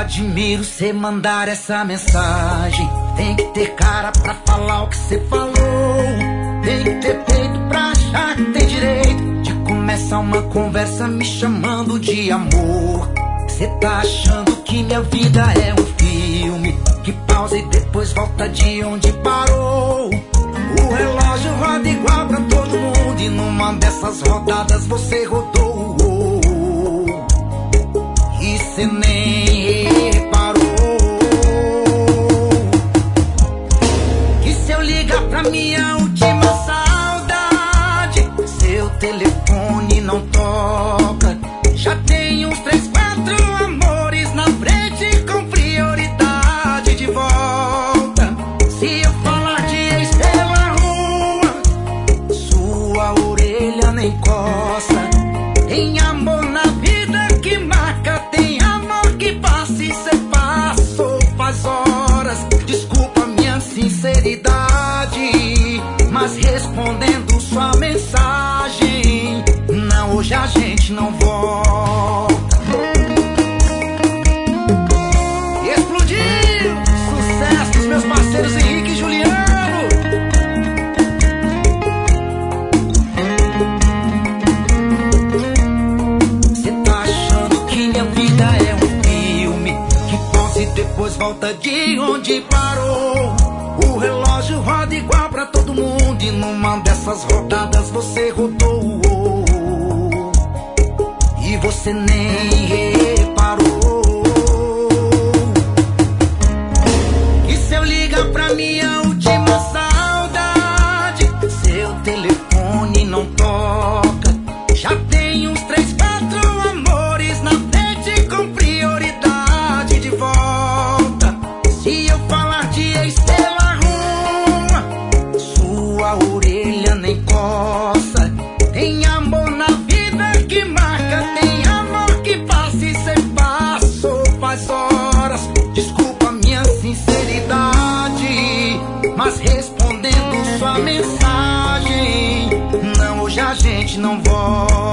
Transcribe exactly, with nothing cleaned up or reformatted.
admiro cê mandar essa mensagem. Tem que ter cara pra falar o que cê falou. Tem que ter peito pra achar que tem direito de começar uma conversa me chamando de amor. Cê tá achando que minha vida é um filme que pausa e depois volta de onde parou. O relógio roda igual pra todo mundo e numa dessas rodadas você rodou. E cê nem reparou que se eu ligar pra minha última saudade, seu telefone não toca. Já tem uns três, quatro amores na frente com prioridade de volta. Se eu falar de ex pela rua, sua orelha nem coça. Tem amor na vida que marca, tem amor que passa e cê passou faz horas. Desculpa minha sinceridade, mas respondendo sua mensagem, não, hoje a gente não volta. Explodiu! Sucesso dos meus parceiros Henrique e Juliano. Cê tá achando que minha vida é um filme que pausa e depois volta de onde parou. O relógio roda igual pra todo mundo e numa dessas rodadas você rodou. E você nem reparou que se eu ligar pra minha última saudade, seu telefone não toca. Já tem uns três, quatro amores na frente com prioridade de volta. Se eu falar de ex pela rua, sua orelha nem coça. Tem amor na vida que marca, tem amor que passa e cê passou faz horas. Desculpa minha sinceridade, mas respondendo sua mensagem, não, hoje a gente não volta.